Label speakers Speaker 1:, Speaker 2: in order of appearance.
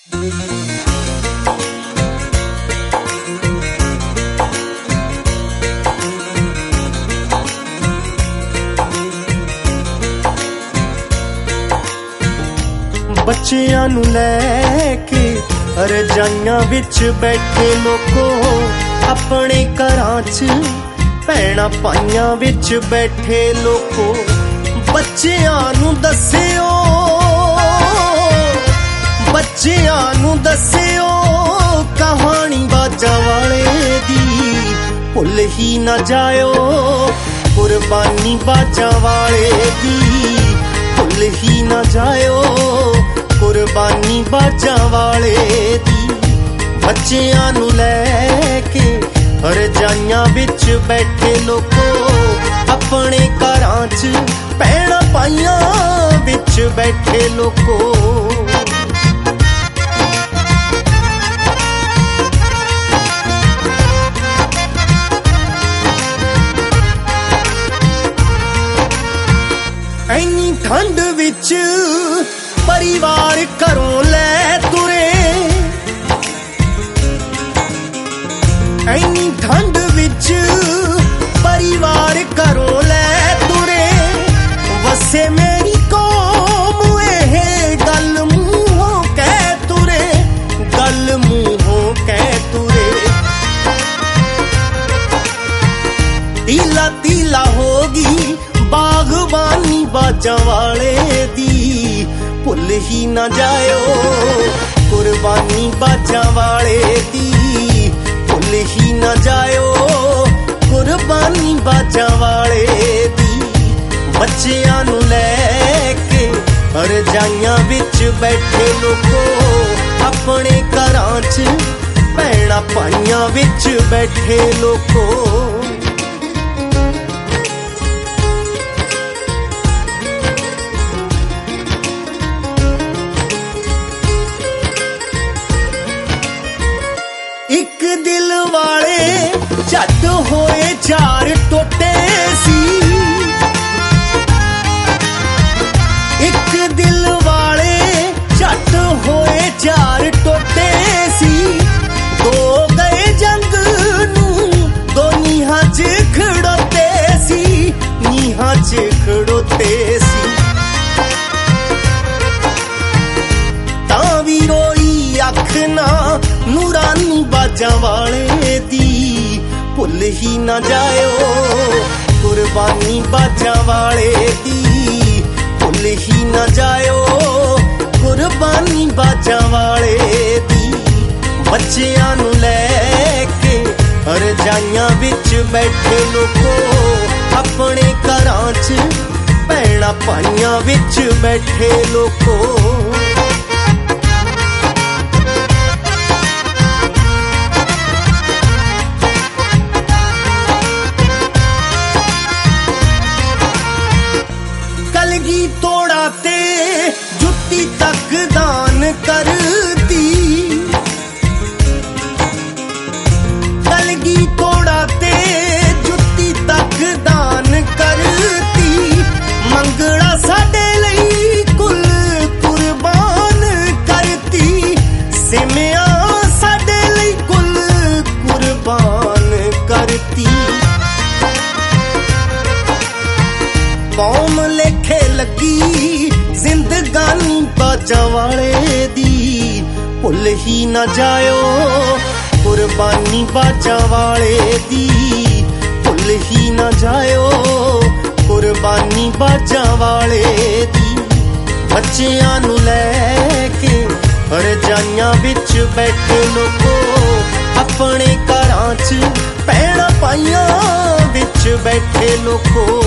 Speaker 1: बच्चियां नू लैके रजाइयां विच बैठे लोको, अपने घरां च भैणां पाइयां विच बैठे लोको। बच्चियां नू दस्सिओ, बच्चियां नू दस्सिओ कहानी बाजा वाले दी, भुल ही ना जायो कुर्बानी बाजा वाले दी, भुल ही ना जायो कुर्बानी बाजा वाले दी। बच्चियां नू लैके रजाइयां विच बैठे लोको, अपने घरां च भैणां पाइयां विच बैठे लोको। ऐनी ठंड विच परिवार घरों लै तुरे, ऐनी ठंड विच परिवार घरों लै तुरे। वसे मेरी कौम एह गल मूहों कह तुरे, गल मूहों कह तुरे। तीला तीला होगी बागबानी बाजा वाले दी, भुल ही ना जायो कुर्बानी बाजा वाले दी, भुल ही ना जायो कुर्बानी बाजा वाले दी। बच्चियां नू लैके रजाइयां विच बैठे लोको, अपने घरां च भैणां पाइयां विच बैठे लोको। एक दिल वाले झट होए चार टोटे सी, एक दिल वाले झट होए चार टोटे सी। दो गए जंग नू दो नीहां च खड़ोते सी, नीहां च खड़ोते सी। तां वी रोई अख ना नूरानी बाजा वाले दी, भुल ही ना जायो कुर्बानी बाजा वाले दी, भुल ही ना जायो कुर्बानी बाजा वाले दी। बच्चियां नू लैके रजाइयां विच बैठे लोको, अपने घरां च भैणां पाइयां विच बैठे लोको। कलगी तोड़ा ते जुत्ती तक दान करती, कलगी तोड़ा ते जुत्ती तक दान करती। मंगड़ा साडे लई कुल कुर्बान करती, सिमया साडे लई कुल कुर्बान करती। कौम लेखे लगी जिंदगानी बाजा वाले दी, भुल ही ना जायो कुर्बानी बाजा वाले दी, भुल ही ना जायो कुर्बानी बाजा वाले दी। बच्चियां नू लैके रजाइयां विच बैठे लोको, अपने घरां च भैणां पाइयां विच बैठे लोको।